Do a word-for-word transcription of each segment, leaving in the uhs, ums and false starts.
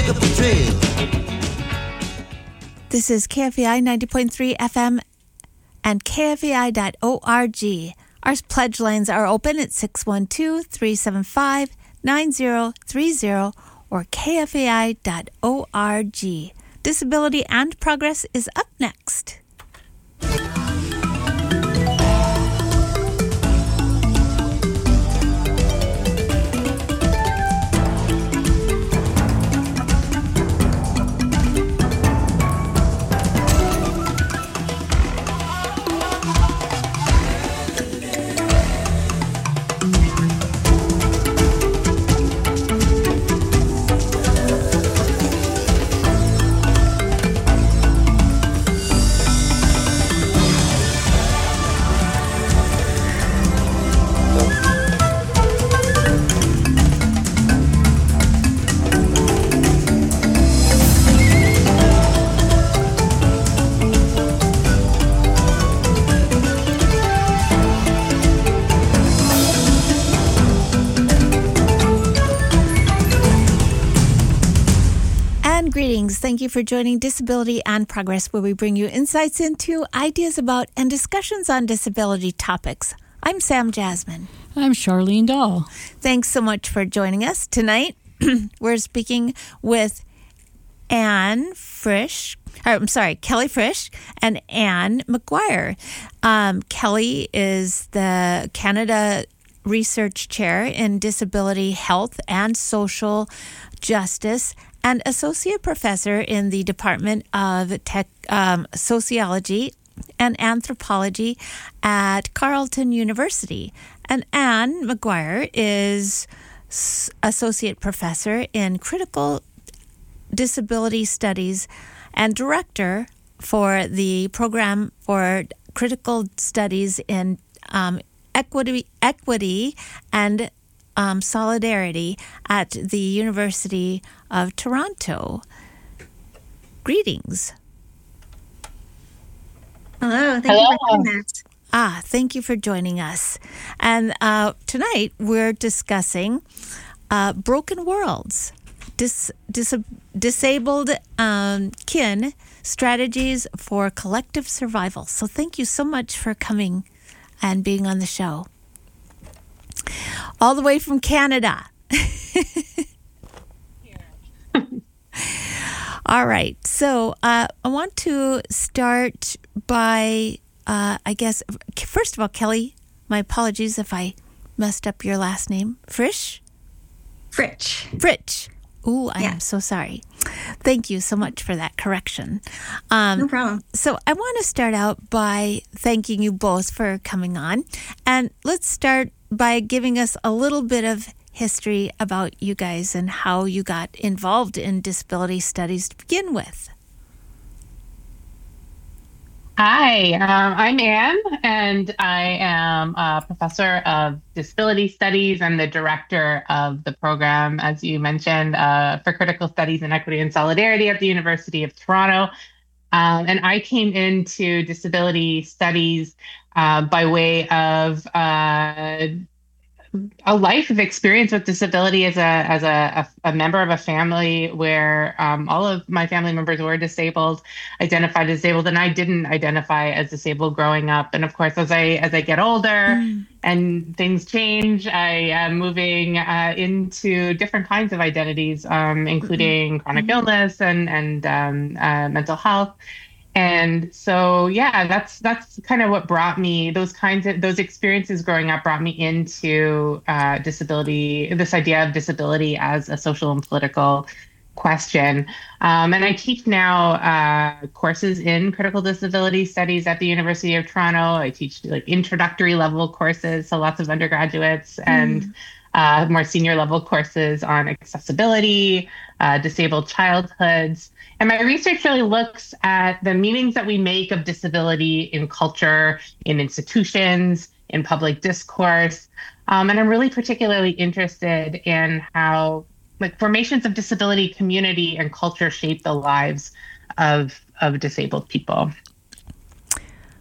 pick up the trail. This is K F E I ninety point three F M and K F E I dot org. Our pledge lines are open at six one two, three seven five, nine zero three zero or K F E I dot org. Disability and Progress is up next. Greetings. Thank you for joining Disability and Progress, where we bring you insights into, ideas about, and discussions on disability topics. I'm Sam Jasmine. I'm Charlene Dahl. Thanks so much for joining us. Tonight, we're speaking with Anne Frisch, or, I'm sorry, Kelly Frisch and Anne McGuire. Um, Kelly is the Canada Research Chair in Disability Health and Social Justice and Associate Professor in the Department of Tech, um, Sociology and Anthropology at Carleton University. And Anne McGuire is S- Associate Professor in Critical Disability Studies and Director for the Program for Critical Studies in um, Equity, Equity and Um, solidarity at the University of Toronto. Greetings. Hello, thank Hello. you for doing that. Ah, thank you for joining us. And uh, tonight we're discussing uh, broken worlds, dis- dis- disabled um, kin strategies for collective survival. So thank you so much for coming and being on the show. All the way from Canada. All right. So uh, I want to start by, uh, I guess, first of all, Kelly, my apologies if I messed up your last name. Frisch? Fritch. Fritch. Ooh, I Yeah. am so sorry. Thank you so much for that correction. Um, No problem. So I want to start out by thanking you both for coming on. And let's start by giving us a little bit of history about you guys and how you got involved in disability studies to begin with. Hi, um, I'm Anne, and I am a professor of disability studies and the director of the program, as you mentioned, uh, for critical studies in equity and solidarity at the University of Toronto. Um, and I came into disability studies uh, by way of uh, a life of experience with disability as a as a, a, a member of a family where um, all of my family members were disabled, identified as disabled, and I didn't identify as disabled growing up. And of course, as I as I get older mm. and things change, I am moving uh, into different kinds of identities, um, including mm-hmm. chronic mm-hmm. illness and and um, uh, mental health. And so, yeah, that's that's kind of what brought me those kinds of those experiences growing up brought me into uh, disability, this idea of disability as a social and political question. Um, and I teach now uh, courses in critical disability studies at the University of Toronto. I teach like introductory level courses, so lots of undergraduates mm. and uh, more senior level courses on accessibility, uh, disabled childhoods. And my research really looks at the meanings that we make of disability in culture, in institutions, in public discourse. Um, and I'm really particularly interested in how like formations of disability, community, and culture shape the lives of, of disabled people.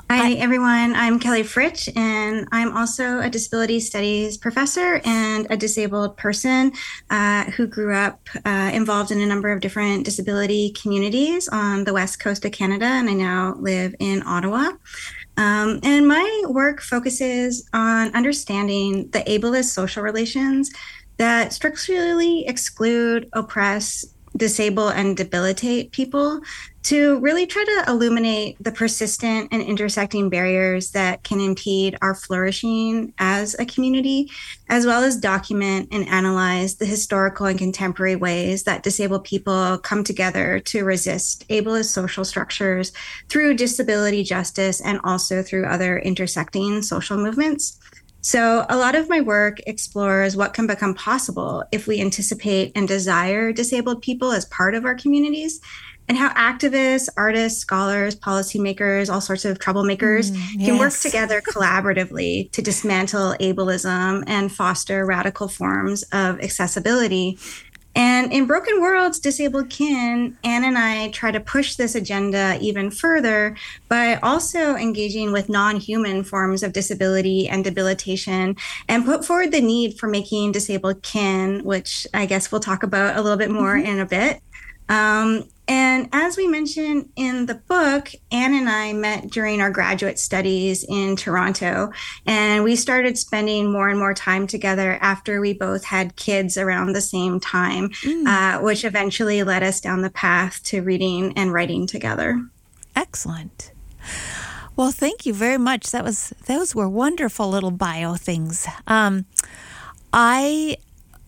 Hi, everyone. I'm Kelly Fritch, and I'm also a disability studies professor and a disabled person uh, who grew up uh, involved in a number of different disability communities on the west coast of Canada, and I now live in Ottawa. Um, and my work focuses on understanding the ableist social relations that structurally exclude, oppress, disable, and debilitate people, to really try to illuminate the persistent and intersecting barriers that can impede our flourishing as a community, as well as document and analyze the historical and contemporary ways that disabled people come together to resist ableist social structures through disability justice and also through other intersecting social movements. So a lot of my work explores what can become possible if we anticipate and desire disabled people as part of our communities, and how activists, artists, scholars, policymakers, all sorts of troublemakers mm, yes. can work together collaboratively to dismantle ableism and foster radical forms of accessibility. And in Broken Worlds, Disabled Kin, Anne and I try to push this agenda even further by also engaging with non-human forms of disability and debilitation, and put forward the need for making disabled kin, which I guess we'll talk about a little bit more mm-hmm. in a bit. Um, and as we mentioned in the book, Anne and I met during our graduate studies in Toronto, and we started spending more and more time together after we both had kids around the same time, mm. uh, which eventually led us down the path to reading and writing together. Excellent. Well, thank you very much. That was those were wonderful little bio things. Um, I.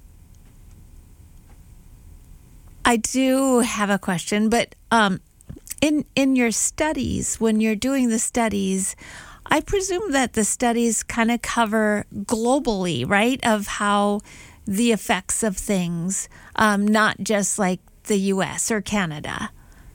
I do have a question, but um, in in your studies, when you're doing the studies, I presume that the studies kind of cover globally, right, of how the effects of things, um, not just like the U S or Canada.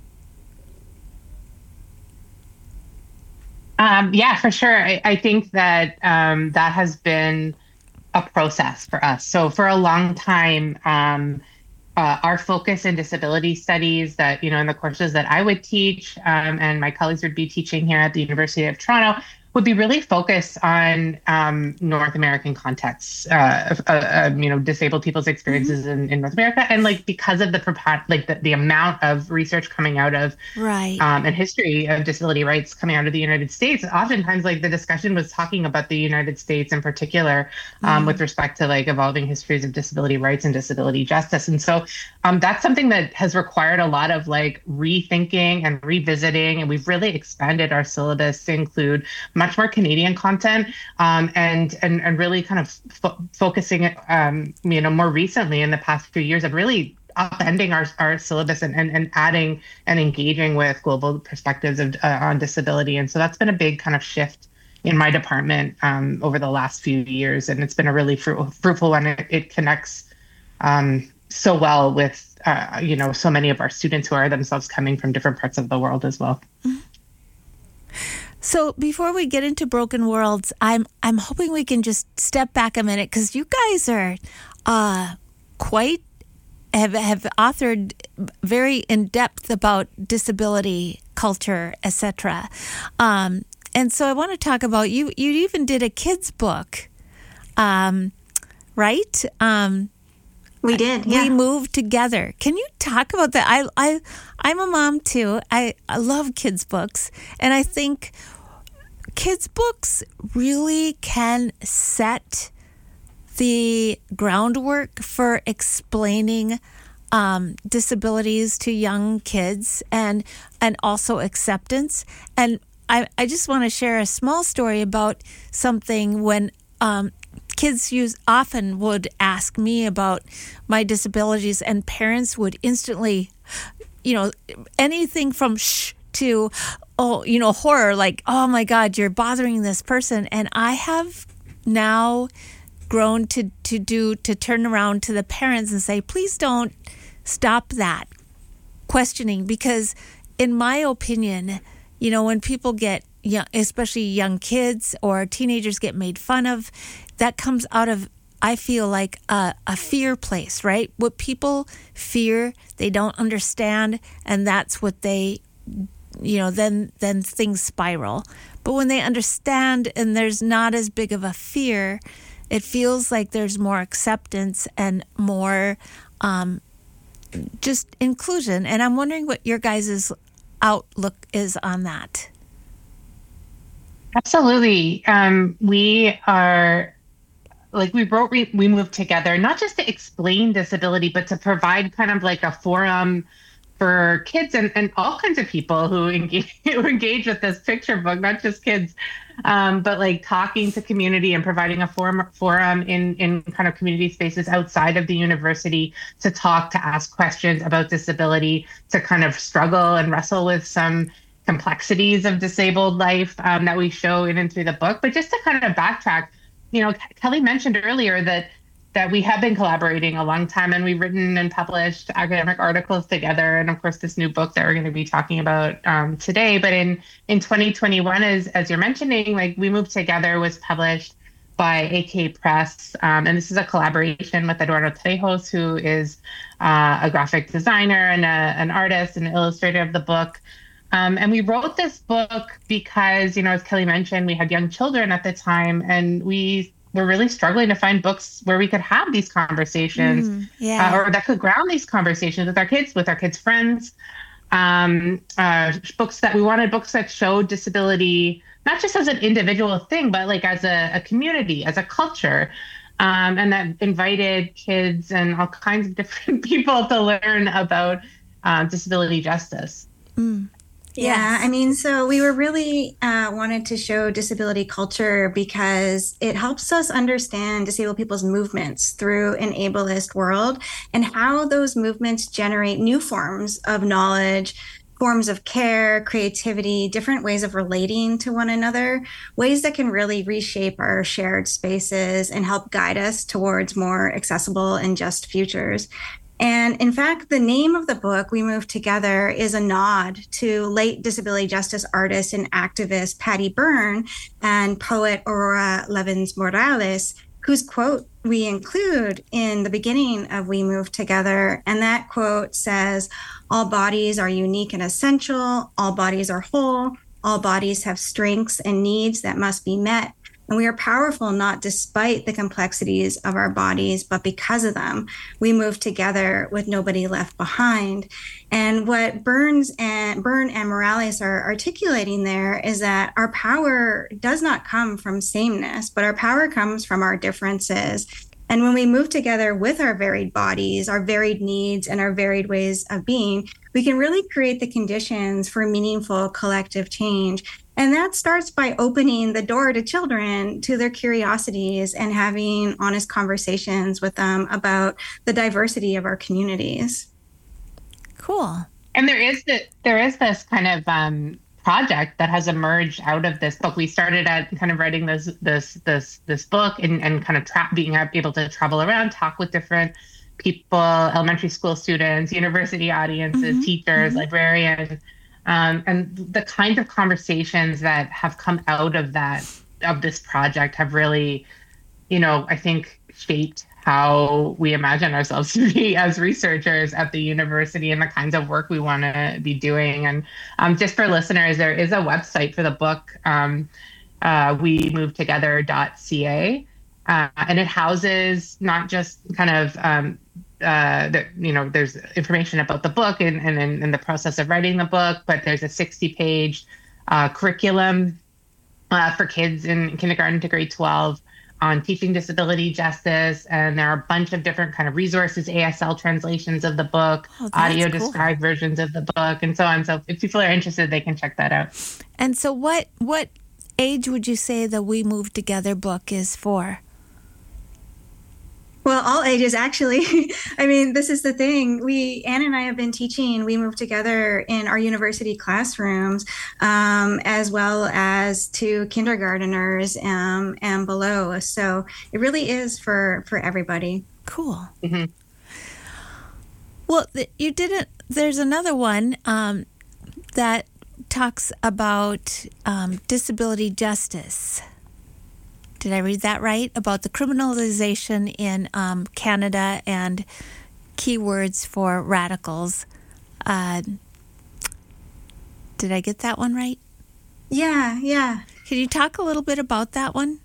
Um, yeah, for sure. I, I think that um, that has been a process for us. So for a long time, um, Uh, our focus in disability studies that, you know, in the courses that I would teach um, and my colleagues would be teaching here at the University of Toronto would be really focused on um, North American contexts, uh, uh, uh, you know, disabled people's experiences mm-hmm. in, in North America. And like, because of the, like the, the amount of research coming out of right. um, and history of disability rights coming out of the United States, oftentimes like the discussion was talking about the United States in particular um, mm-hmm. with respect to like evolving histories of disability rights and disability justice. And so um, that's something that has required a lot of like rethinking and revisiting. And we've really expanded our syllabus to include much more Canadian content, um, and, and and really kind of fo- focusing, um, you know, more recently in the past few years of really upending our, our syllabus and, and, and adding and engaging with global perspectives of, uh, on disability. And so that's been a big kind of shift in my department um, over the last few years. And it's been a really fru- fruitful one. It, it connects um, so well with, uh, you know, so many of our students who are themselves coming from different parts of the world as well. Mm-hmm. So before we get into Broken Worlds, I'm I'm hoping we can just step back a minute, because you guys are uh, quite have have authored very in depth about disability culture, et cetera. Um, and so I want to talk about you. You even did a kids book, um, right? Um, we did. Yeah. We moved together. Can you talk about that? I I I'm a mom too. I, I love kids books, and I think kids books really can set the groundwork for explaining um, disabilities to young kids, and and also acceptance. And I, I just want to share a small story about something when um, kids use often would ask me about my disabilities, and parents would instantly, you know, anything from shh to, oh, you know, horror, like, oh my God, you're bothering this person. And I have now grown to, to do, to turn around to the parents and say, please don't stop that questioning, because in my opinion, you know, when people get young, especially young kids or teenagers get made fun of, that comes out of, I feel like a, a fear place, right? What people fear, they don't understand, and that's what they, you know, then then things spiral. But when they understand and there's not as big of a fear, it feels like there's more acceptance and more um, just inclusion. And I'm wondering what your guys' outlook is on that. Absolutely. Um, we are, like we wrote, we, we moved together, not just to explain disability, but to provide kind of like a forum for kids and, and all kinds of people who engage, who engage with this picture book, not just kids, um, but like talking to community and providing a forum, forum in, in kind of community spaces outside of the university to talk, to ask questions about disability, to kind of struggle and wrestle with some complexities of disabled life um, that we show in and through the book. But just to kind of backtrack, you know, Kelly mentioned earlier that that we have been collaborating a long time, and we've written and published academic articles together, and of course this new book that we're going to be talking about um, today. But in in twenty twenty-one, as as you're mentioning, like We Moved Together was published by A K Press, um, and this is a collaboration with Eduardo Trejos, who is uh, a graphic designer and a, an artist and illustrator of the book. Um, and we wrote this book because, you know, as Kelly mentioned, we had young children at the time, and we were really struggling to find books where we could have these conversations, Mm, yeah. uh, or that could ground these conversations with our kids, with our kids' friends. Um, uh, books that we wanted, books that showed disability, not just as an individual thing, but like as a, a community, as a culture, um, and that invited kids and all kinds of different people to learn about uh, disability justice. Mm. Yeah, Yes. I mean, so we were really uh, wanted to show disability culture because it helps us understand disabled people's movements through an ableist world and how those movements generate new forms of knowledge, forms of care, creativity, different ways of relating to one another, ways that can really reshape our shared spaces and help guide us towards more accessible and just futures. And in fact, the name of the book, We Moved Together, is a nod to late disability justice artist and activist Patty Byrne and poet Aurora Levins Morales, whose quote we include in the beginning of We Moved Together. And that quote says, "All bodies are unique and essential. All bodies are whole. All bodies have strengths and needs that must be met. And we are powerful not despite the complexities of our bodies, but because of them. We move together with nobody left behind." And what Burns and Byrne and Morales are articulating there is that our power does not come from sameness, but our power comes from our differences. And when we move together with our varied bodies, our varied needs, and our varied ways of being, we can really create the conditions for meaningful collective change. And that starts by opening the door to children, to their curiosities, and having honest conversations with them about the diversity of our communities. Cool. And there is the, there is this kind of um, project that has emerged out of this book. We started at kind of writing this this this this book and, and kind of tra- being able to travel around, talk with different people, elementary school students, university audiences, Mm-hmm. teachers, Mm-hmm. librarians. Um, and the kinds of conversations that have come out of that, of this project have really, you know, I think shaped how we imagine ourselves to be as researchers at the university and the kinds of work we want to be doing. And um, just for listeners, there is a website for the book, um, uh, we move together dot c a, uh, and it houses not just kind of um, Uh, that, you know, there's information about the book and, and, and the process of writing the book, but there's a sixty page uh, curriculum uh, for kids in kindergarten to grade twelve on teaching disability justice. And there are a bunch of different kind of resources, A S L translations of the book, Oh, that's audio cool. described versions of the book, and so on. So if people are interested, they can check that out. And so what what age would you say the We Move Together book is for? Well, all ages, actually. I mean, this is the thing. We, Anne and I have been teaching We Move Together in our university classrooms, um, as well as to kindergarteners um, and below. So it really is for, for everybody. Cool. Mm-hmm. Well, th- you didn't. There's another one um, that talks about um, disability justice. Did I read that right? About the criminalization in um, Canada and keywords for radicals. Uh, did I get that one right? Yeah, yeah. Can you talk a little bit about that one?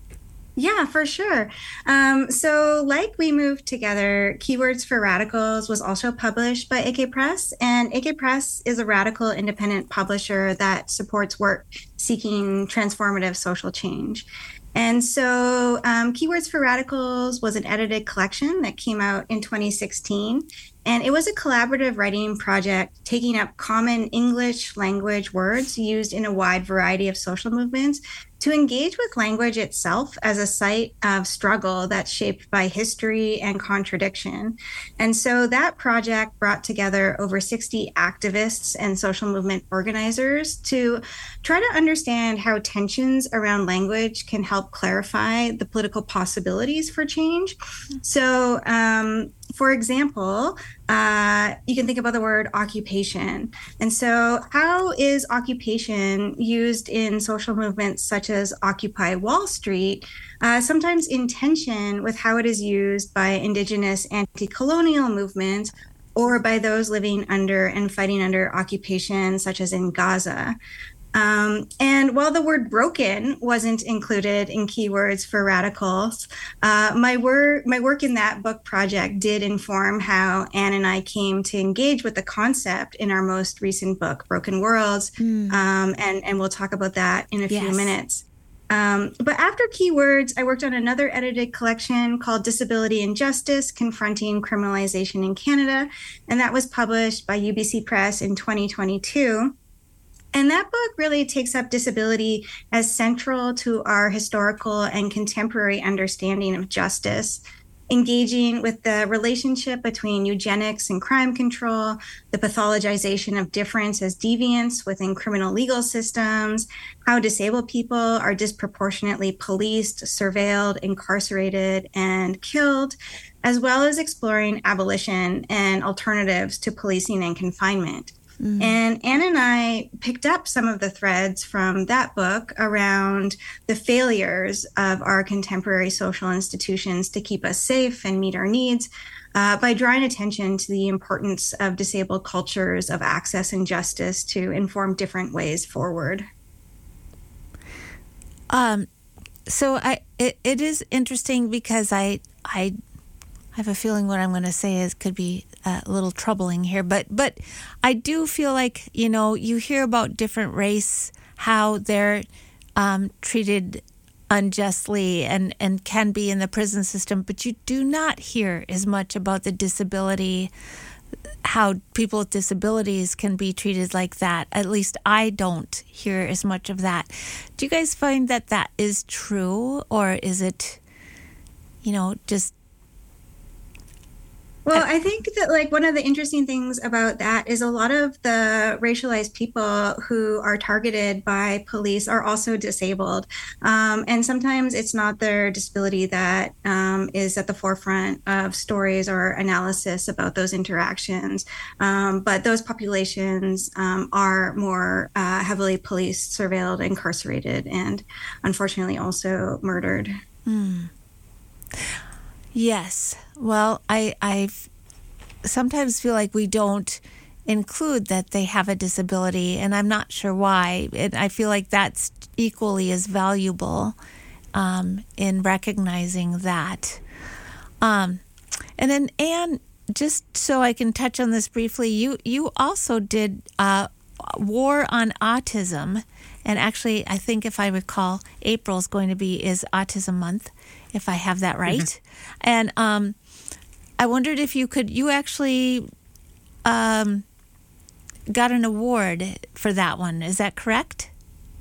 Yeah, for sure. Um, so, like We Moved Together, Keywords for Radicals was also published by A K Press. And A K Press is a radical independent publisher that supports work seeking transformative social change. And so, um, Keywords for Radicals was an edited collection that came out in twenty sixteen. And it was a collaborative writing project taking up common English language words used in a wide variety of social movements to engage with language itself as a site of struggle that's shaped by history and contradiction. And so that project brought together over sixty activists and social movement organizers to try to understand how tensions around language can help clarify the political possibilities for change. So, um, for example, uh, you can think about the word occupation. And so how is occupation used in social movements such as Occupy Wall Street, uh, sometimes in tension with how it is used by Indigenous anti-colonial movements or by those living under and fighting under occupation, such as in Gaza? Um, and while the word broken wasn't included in Keywords for Radicals, uh, my work my work in that book project did inform how Anne and I came to engage with the concept in our most recent book, Broken Worlds. Mm. Um, and, and we'll talk about that in a yes. few minutes. Um, but after Keywords, I worked on another edited collection called Disability and Justice, Confronting Criminalization in Canada. And that was published by U B C Press in twenty twenty-two. And that book really takes up disability as central to our historical and contemporary understanding of justice, engaging with the relationship between eugenics and crime control, the pathologization of difference as deviance within criminal legal systems, how disabled people are disproportionately policed, surveilled, incarcerated, and killed, as well as exploring abolition and alternatives to policing and confinement. Mm. And Anne and I picked up some of the threads from that book around the failures of our contemporary social institutions to keep us safe and meet our needs uh, by drawing attention to the importance of disabled cultures of access and justice to inform different ways forward. Um, so I it, it is interesting because I I have a feeling what I'm going to say is could be a little troubling here, but but I do feel like, you know, you hear about different race, how they're um, treated unjustly and, and can be in the prison system, but you do not hear as much about the disability, how people with disabilities can be treated like that. At least I don't hear as much of that. Do you guys find that that is true, or is it, you know, just Well, I think that like one of the interesting things about that is a lot of the racialized people who are targeted by police are also disabled. Um, and sometimes it's not their disability that um, is at the forefront of stories or analysis about those interactions. Um, but those populations um, are more uh, heavily policed, surveilled, incarcerated, and unfortunately also murdered. Mm. Yes. Well, I I sometimes feel like we don't include that they have a disability, and I'm not sure why. And I feel like that's equally as valuable um, in recognizing that. Um, and then, Anne, just so I can touch on this briefly, you, you also did uh, War on Autism. And actually, I think if I recall, April's going to be is Autism Month, if I have that right. Mm-hmm. And um, I wondered if you could, you actually um, got an award for that one. Is that correct?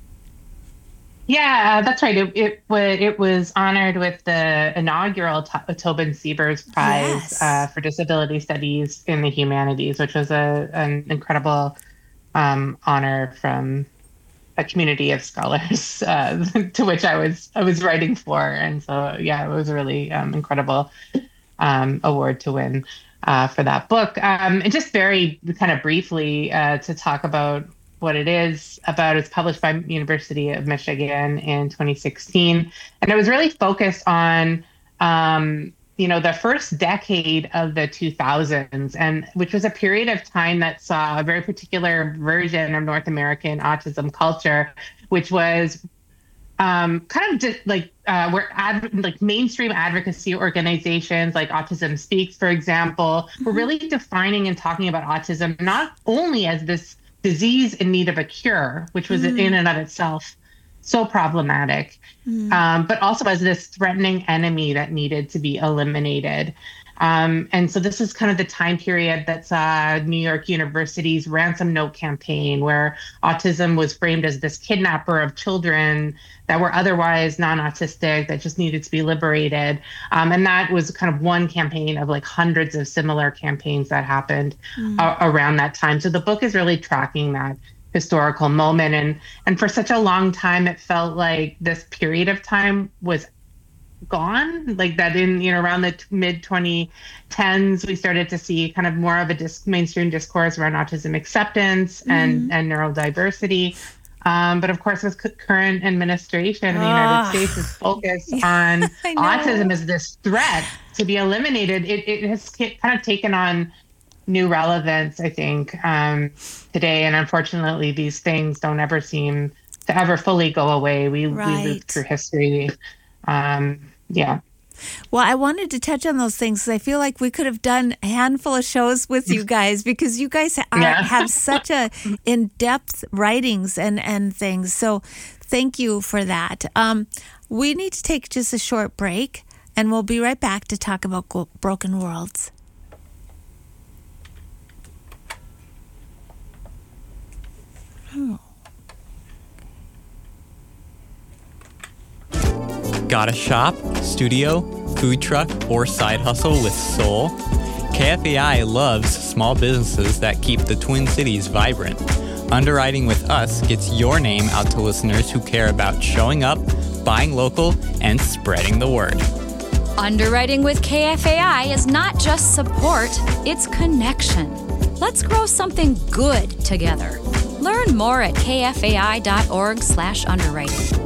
Yeah, that's right. It it, it was honored with the inaugural T- Tobin Siebers Prize yes. uh, for Disability Studies in the Humanities, which was a an incredible um, honor from a community of scholars uh, to which I was I was writing for, and so yeah, it was a really um, incredible um, award to win uh, for that book. Um, and just very kind of briefly uh, to talk about what it is about. It's published by University of Michigan in twenty sixteen, and it was really focused on um, you know, the first decade of the two thousands, and which was a period of time that saw a very particular version of North American autism culture, which was um, kind of just like uh, where ad- like mainstream advocacy organizations like Autism Speaks, for example, mm-hmm. were really defining and talking about autism not only as this disease in need of a cure, which was mm. in and of itself so problematic, mm. um, but also as this threatening enemy that needed to be eliminated. Um, and so this is kind of the time period that saw New York University's Ransom Note campaign, where autism was framed as this kidnapper of children that were otherwise non-autistic that just needed to be liberated. Um, and that was kind of one campaign of like hundreds of similar campaigns that happened mm. a- around that time. So the book is really tracking that historical moment. And, and for such a long time, it felt like this period of time was gone, like that in, you know, around the t- mid twenty tens, we started to see kind of more of a dis- mainstream discourse around autism acceptance mm-hmm. and, and neurodiversity. Um, but of course, with c- current administration in the United oh. States is focused on autism as this threat to be eliminated. It, it has kind of taken on new relevance, I think, um, today. And unfortunately, these things don't ever seem to ever fully go away. We, right. we live through history. Um, yeah. Well, I wanted to touch on those things because I feel like we could have done a handful of shows with you guys because you guys are, yeah. have such a in-depth writings and, and things. So thank you for that. Um, we need to take just a short break and we'll be right back to talk about Broken Worlds. Oh. Got a shop, studio, food truck, or side hustle with soul? K F A I loves small businesses that keep the Twin Cities vibrant. Underwriting with us gets your name out to listeners who care about showing up, buying local, and spreading the word. Underwriting with K F A I is not just support, it's connection. Let's grow something good together. Learn more at kfai.org slash underwriting.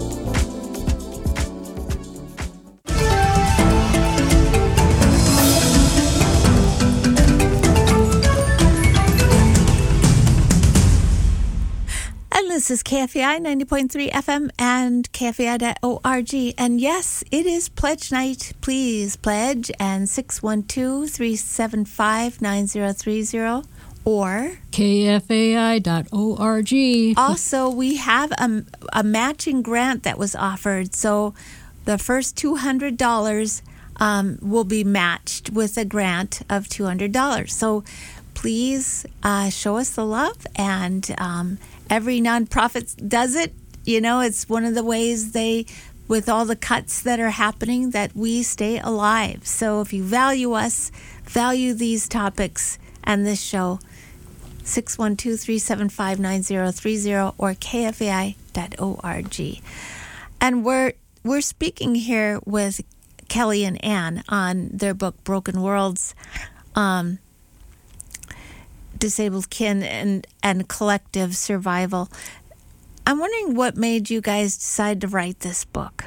This is K F A I ninety point three F M and K F A I dot org. And yes, it is pledge night. Please pledge and six one two, three seven five, nine zero three zero or K F A I dot org. Also, we have a, a matching grant that was offered. So the first two hundred dollars um, will be matched with a grant of two hundred dollars. So please uh, show us the love and um, every nonprofit does it. You know, it's one of the ways they, with all the cuts that are happening, that we stay alive. So if you value us, value these topics and this show, six one two, three seven five, nine zero three zero or K F A I dot org. And we're we're speaking here with Kelly and Ann on their book, Broken Worlds, um, Disabled Kin and, and Collective Survival. I'm wondering what made you guys decide to write this book?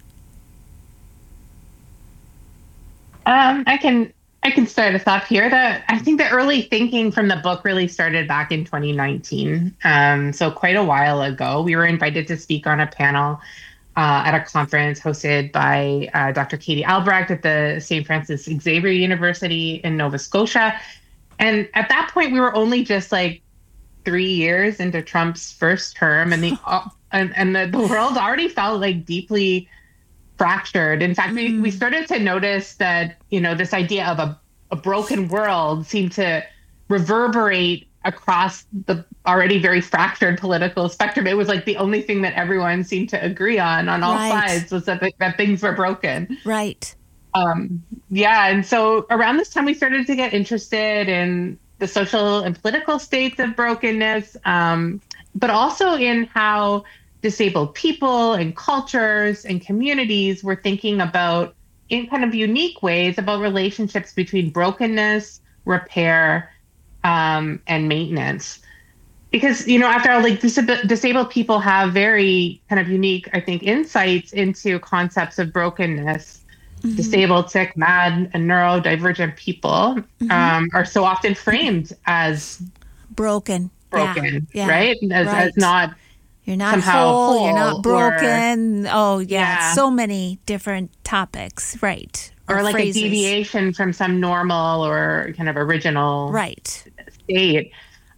Um, I can I can start us off here. The, I think the early thinking from the book really started back in twenty nineteen. Um, so quite a while ago, we were invited to speak on a panel uh, at a conference hosted by uh, Doctor Katie Albrecht at the Saint Francis Xavier University in Nova Scotia. And at that point, we were only just like three years into Trump's first term, and the uh, and, and the, the world already felt like deeply fractured. In fact, we, we started to notice that, you know, this idea of a, a broken world seemed to reverberate across the already very fractured political spectrum. It was like the only thing that everyone seemed to agree on on all right. sides was that, that things were broken. Right. Um, yeah. And so around this time, we started to get interested in the social and political states of brokenness, um, but also in how disabled people and cultures and communities were thinking about, in kind of unique ways, about relationships between brokenness, repair, um, and maintenance. Because, you know, after all, like disab- disabled people have very kind of unique, I think, insights into concepts of brokenness. Mm-hmm. Disabled, sick, mad, and neurodivergent people mm-hmm. um, are so often framed as broken, broken, yeah. right? Yeah. As, right? as not You're not somehow whole, whole you're not broken. Or, oh, yeah, yeah. so many different topics, right. Or, or like phrases. a deviation from some normal or kind of original right. state.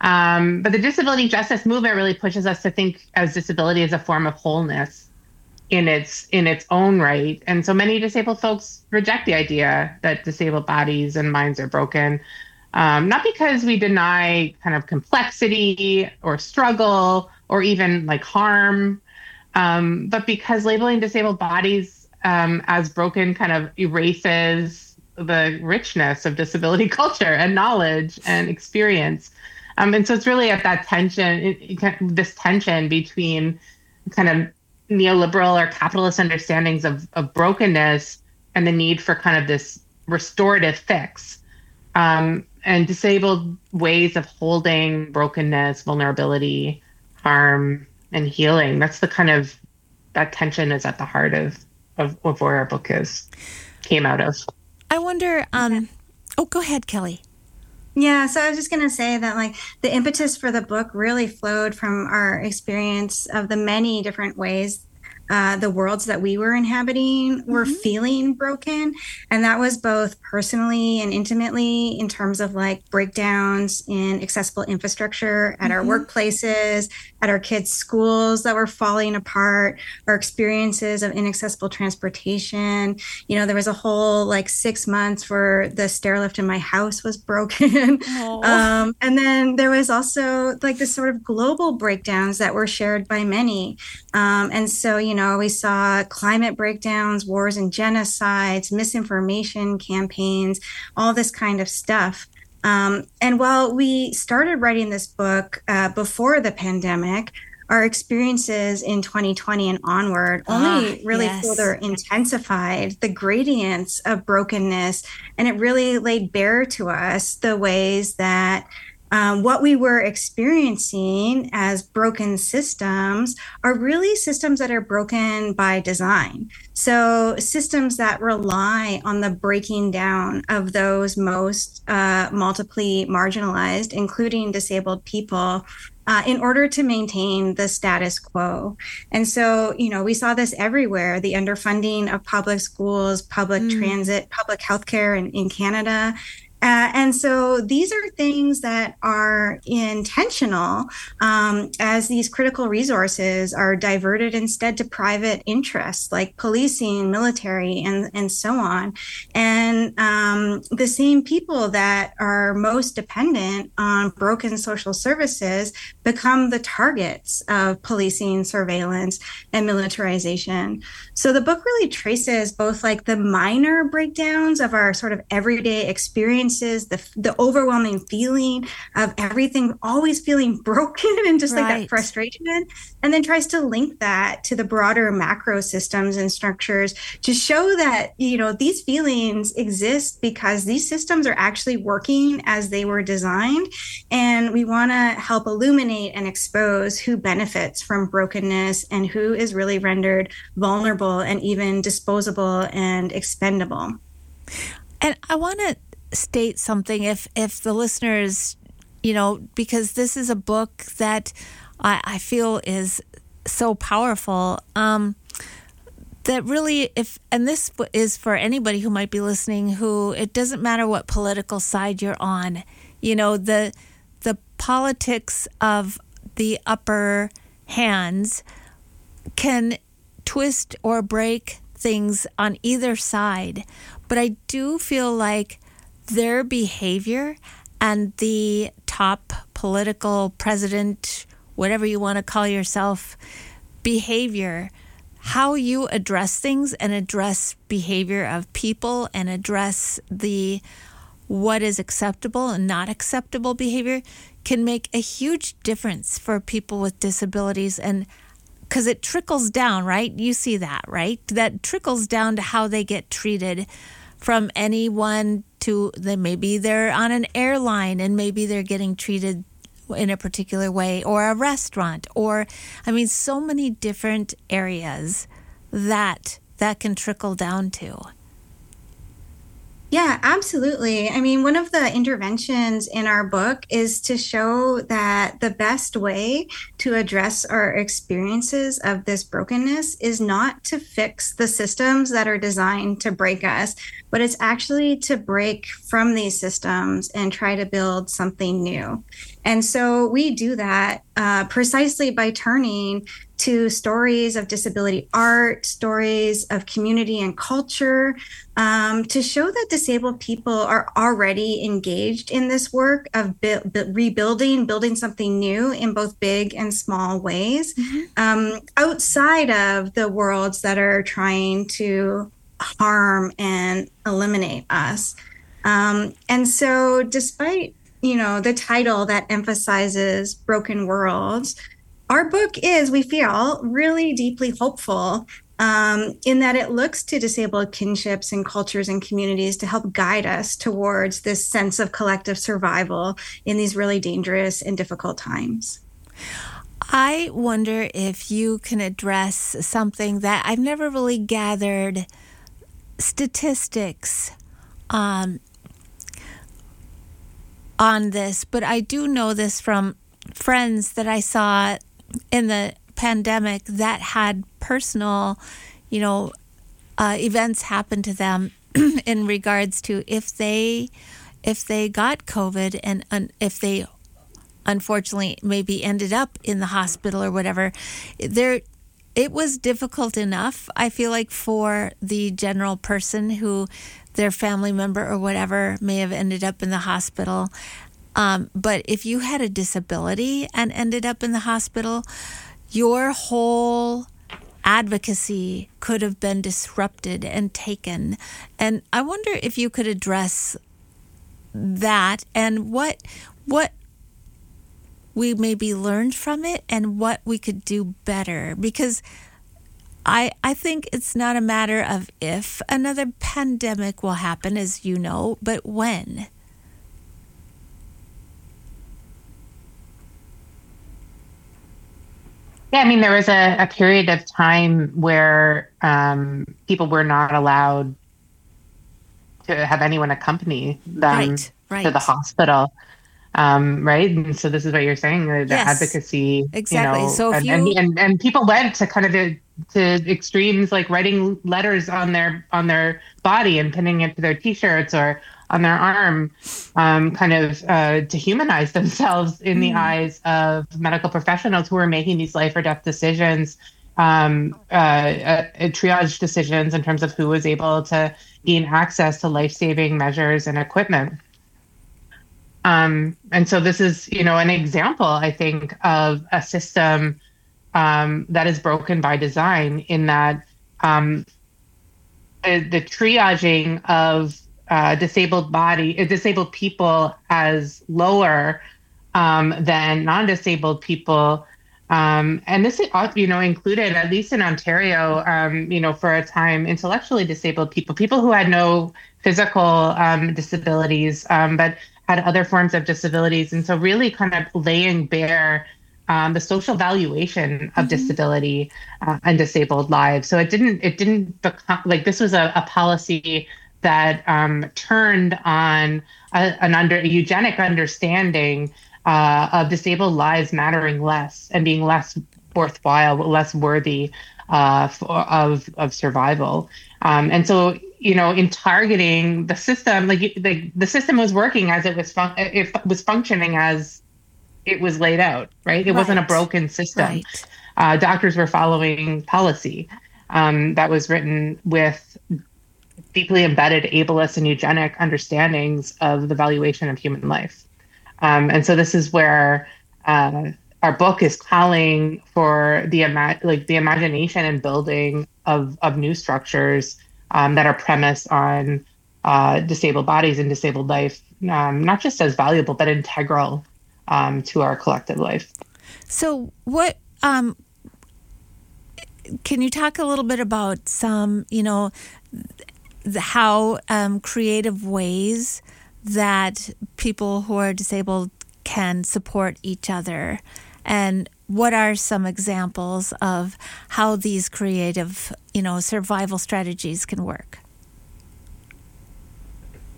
Um, but the disability justice movement really pushes us to think as disability as a form of wholeness in its in its own right. And so many disabled folks reject the idea that disabled bodies and minds are broken, um, not because we deny kind of complexity or struggle or even like harm, um, but because labeling disabled bodies um, as broken kind of erases the richness of disability culture and knowledge and experience. Um, and so it's really at that tension, it, it, this tension between kind of neoliberal or capitalist understandings of, of brokenness and the need for kind of this restorative fix, um, and disabled ways of holding brokenness, vulnerability, harm, and healing. That's the kind of, that tension is at the heart of, of, of where our book is, came out of. I wonder, um, oh, go ahead, Kelly. Yeah, so I was just going to say that like the impetus for the book really flowed from our experience of the many different ways uh, the worlds that we were inhabiting were mm-hmm. feeling broken. And that was both personally and intimately in terms of like breakdowns in accessible infrastructure at mm-hmm. our workplaces, at our kids' schools that were falling apart, our experiences of inaccessible transportation. You know, there was a whole like six months where the stair lift in my house was broken. um, and then there was also like this sort of global breakdowns that were shared by many. Um, and so, you know, we saw climate breakdowns, wars and genocides, misinformation campaigns, all this kind of stuff. Um, and while we started writing this book uh, before the pandemic, our experiences in twenty twenty and onward only ah, really yes. further intensified the gradients of brokenness. And it really laid bare to us the ways that Um, what we were experiencing as broken systems are really systems that are broken by design. So systems that rely on the breaking down of those most uh, multiply marginalized, including disabled people, uh, in order to maintain the status quo. And so, you know, we saw this everywhere, the underfunding of public schools, public mm. transit, public healthcare in, in Canada. Uh, and so these are things that are intentional um, as these critical resources are diverted instead to private interests like policing, military, and, and so on. And um, the same people that are most dependent on broken social services become the targets of policing, surveillance, and militarization. So the book really traces both like the minor breakdowns of our sort of everyday experience, the the overwhelming feeling of everything always feeling broken and just right. like that frustration, and then tries to link that to the broader macro systems and structures to show that, you know, these feelings exist because these systems are actually working as they were designed. And we want to help illuminate and expose who benefits from brokenness and who is really rendered vulnerable and even disposable and expendable. And I want to state something if if the listeners, you know, because this is a book that I, I feel is so powerful, um, that really, if, and this is for anybody who might be listening, who it doesn't matter what political side you're on, you know, the the politics of the upper hands can twist or break things on either side. But I do feel like their behavior and the top political president, whatever you want to call yourself, behavior, how you address things and address behavior of people and address the what is acceptable and not acceptable behavior can make a huge difference for people with disabilities. And because it trickles down, right? You see that, right? That trickles down to how they get treated, from anyone to the, maybe they're on an airline and maybe they're getting treated in a particular way, or a restaurant, or, I mean, so many different areas that that can trickle down to. Yeah, absolutely. I mean, one of the interventions in our book is to show that the best way to address our experiences of this brokenness is not to fix the systems that are designed to break us, but it's actually to break from these systems and try to build something new. And so we do that uh, precisely by turning to stories of disability art, stories of community and culture, um, to show that disabled people are already engaged in this work of bu- bu- rebuilding, building something new in both big and small ways, mm-hmm. um, outside of the worlds that are trying to harm and eliminate us. Um, and so despite, you know, the title that emphasizes broken worlds, our book is, we feel, really deeply hopeful um, in that it looks to disabled kinships and cultures and communities to help guide us towards this sense of collective survival in these really dangerous and difficult times. I wonder if you can address something that I've never really gathered statistics um, on this, but I do know this from friends that I saw in the pandemic that had personal, you know, uh, events happen to them in regards to if they if they got COVID and un, if they unfortunately maybe ended up in the hospital or whatever. There, it was difficult enough, I feel like, for the general person who their family member or whatever may have ended up in the hospital. Um, but if you had a disability and ended up in the hospital, your whole advocacy could have been disrupted and taken. And I wonder if you could address that and what what we maybe learned from it and what we could do better. Because I I think it's not a matter of if another pandemic will happen, as you know, but when. Yeah, I mean, there was a, a period of time where um, people were not allowed to have anyone accompany them right, right. to the hospital, um, right? And so this is what you're saying, the, the yes, advocacy. Exactly. You know, so if and, you... and, and and people went to kind of the, to extremes, like writing letters on their on their body and pinning it to their T-shirts or on their arm, um, kind of uh, to humanize themselves in the mm. eyes of medical professionals who are making these life or death decisions, um, uh, uh, triage decisions in terms of who was able to gain access to life-saving measures and equipment. Um, and so this is, you know, an example, I think, of a system um, that is broken by design in that um, the, the triaging of Uh, disabled body, uh, disabled people as lower um, than non-disabled people, um, and this, you know, included, at least in Ontario, um, you know, for a time, intellectually disabled people, people who had no physical um, disabilities, um, but had other forms of disabilities, and so really kind of laying bare um, the social valuation of mm-hmm. disability uh, and disabled lives. So it didn't, it didn't become like this was a, a policy that um, turned on a, an under a eugenic understanding uh, of disabled lives mattering less and being less worthwhile, less worthy uh, for, of of survival. Um, and so, you know, in targeting the system, like the the system was working as it was fun- it was functioning as it was laid out, right? It right. wasn't a broken system. Right. Uh, doctors were following policy um, that was written with deeply embedded ableist and eugenic understandings of the valuation of human life. Um, and so this is where uh, our book is calling for the ima- like the imagination and building of, of new structures um, that are premised on uh, disabled bodies and disabled life, um, not just as valuable, but integral um, to our collective life. So what, um, can you talk a little bit about some, you know, The, how um, creative ways that people who are disabled can support each other, and what are some examples of how these creative, you know, survival strategies can work?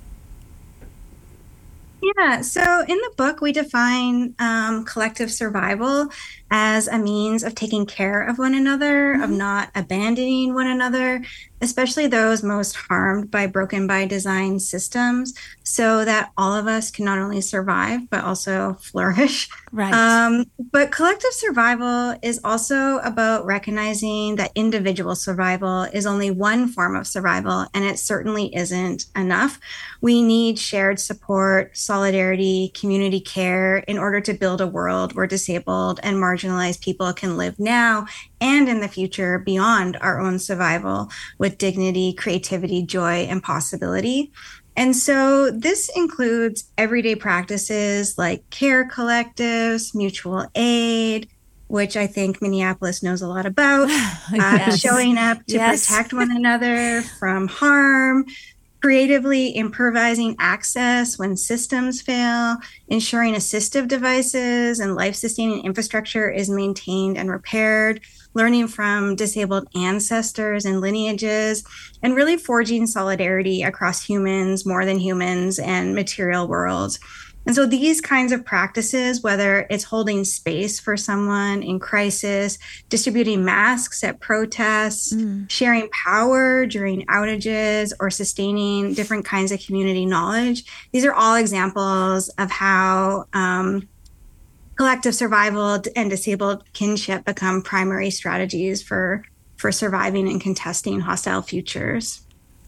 Yeah, so in the book, we define um, collective survival as a means of taking care of one another, mm-hmm. of not abandoning one another, especially those most harmed by broken by design systems, so that all of us can not only survive, but also flourish. Right. Um, but collective survival is also about recognizing that individual survival is only one form of survival, and it certainly isn't enough. We need shared support, solidarity, community care in order to build a world where disabled and marginalized people can live now and in the future beyond our own survival with dignity, creativity, joy, and possibility. And so this includes everyday practices like care collectives, mutual aid, which I think Minneapolis knows a lot about, uh, yes. showing up to yes. protect one another from harm, creatively improvising access when systems fail, ensuring assistive devices and life-sustaining infrastructure is maintained and repaired, learning from disabled ancestors and lineages, and really forging solidarity across humans, more than humans, and material worlds. And so these kinds of practices, whether it's holding space for someone in crisis, distributing masks at protests, mm. sharing power during outages, or sustaining different kinds of community knowledge, these are all examples of how um, collective survival and disabled kinship become primary strategies for, for surviving and contesting hostile futures.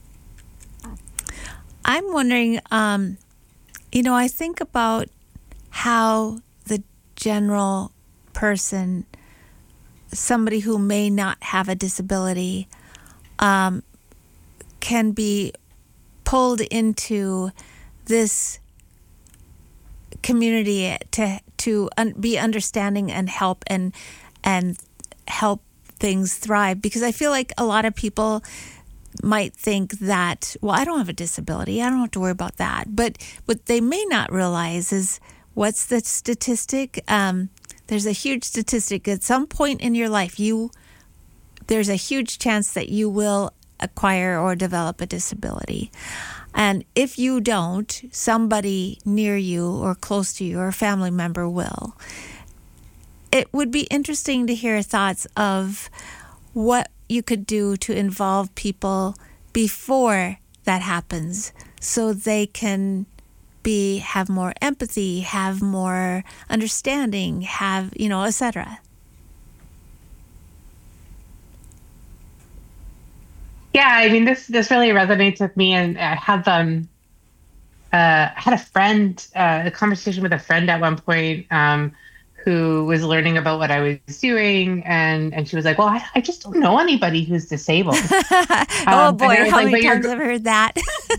I'm wondering... Um You know, I think about how the general person, somebody who may not have a disability, um, can be pulled into this community to to un- be understanding and help and and help things thrive. Because I feel like a lot of people might think that, well, I don't have a disability, I don't have to worry about that. But what they may not realize is, what's the statistic? Um, there's a huge statistic. At some point in your life, you there's a huge chance that you will acquire or develop a disability. And if you don't, somebody near you or close to you or a family member will. It would be interesting to hear thoughts of what you could do to involve people before that happens, so they can be have more empathy, have more understanding, have, you know, et cetera. Yeah, I mean, this this really resonates with me, and I have um, uh, had a friend, uh, a conversation with a friend at one point. Um, who was learning about what I was doing. And, and she was like, well, I, I just don't know anybody who's disabled. oh um, boy, how like, many times have I heard that?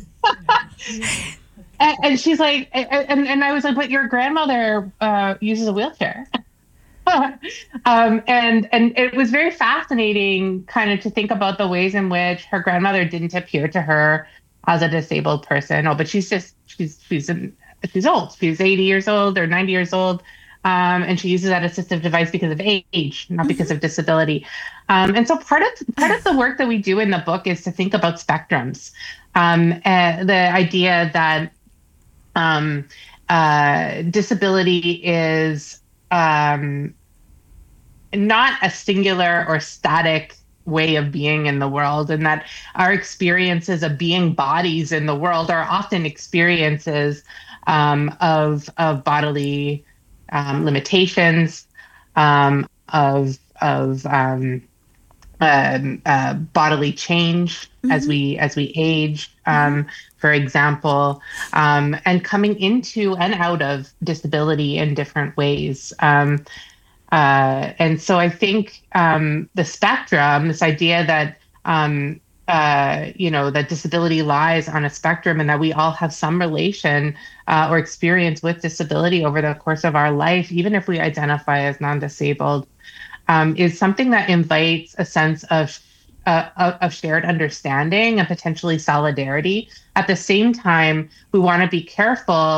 and, and she's like, and, and I was like, but your grandmother uh, uses a wheelchair. um, and, and it was very fascinating kind of to think about the ways in which her grandmother didn't appear to her as a disabled person. Oh, but she's just, she's, she's, she's old. She's eighty years old or ninety years old. Um, and she uses that assistive device because of age, not because mm-hmm. of disability. Um, and so part of part of the work that we do in the book is to think about spectrums. Um, uh, the idea that um, uh, disability is um, not a singular or static way of being in the world, and that our experiences of being bodies in the world are often experiences um, of of bodily Um, limitations, um, of of um, um, uh, bodily change mm-hmm. as we as we age, um, mm-hmm. for example, um, and coming into and out of disability in different ways. Um, uh, and so I think um, the spectrum, this idea that um, uh, you know, that disability lies on a spectrum, and that we all have some relation uh, or experience with disability over the course of our life, even if we identify as non-disabled, um, is something that invites a sense of, uh, of shared understanding and potentially solidarity. At the same time, we want to be careful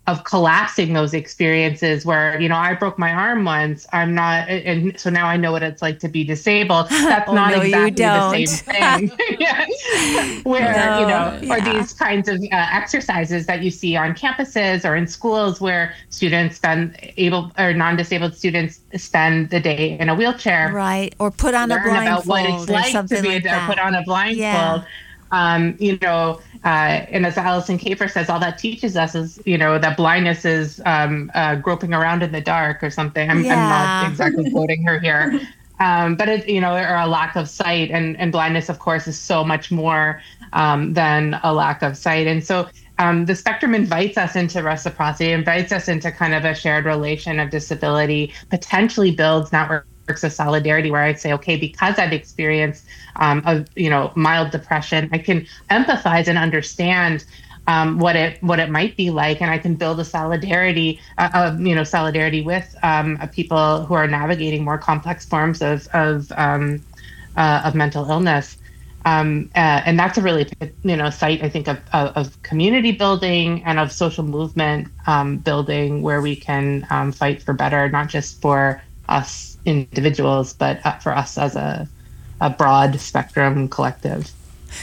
of collapsing those experiences where, you know, I broke my arm once, I'm not, and so now I know what it's like to be disabled. That's oh, not no, exactly the you same thing. yeah. Where, no, you know, yeah. or these kinds of uh, exercises that you see on campuses or in schools where students spend able or non-disabled students spend the day in a wheelchair. Right. Or put on a blindfold about what it's or like something to be like a, that. put on a blindfold. Yeah. Um, you know, uh, and as Alison Kafer says, all that teaches us is, you know, that blindness is um, uh, groping around in the dark or something. I'm, Yeah. I'm not exactly quoting her here. Um, but, it, you know, or a lack of sight. And, and blindness, of course, is so much more um, than a lack of sight. And so um, the spectrum invites us into reciprocity, invites us into kind of a shared relation of disability, potentially builds networks of solidarity where I'd say, okay, because I've experienced um, a you know mild depression, I can empathize and understand um, what it what it might be like, and I can build a solidarity, uh, of, you know, solidarity with um, people who are navigating more complex forms of of um, uh, of mental illness. Um, uh, and that's a really, you know, site, I think, of, of, of community building and of social movement um, building where we can um, fight for better, not just for us individuals, but uh, for us as a, a broad spectrum collective.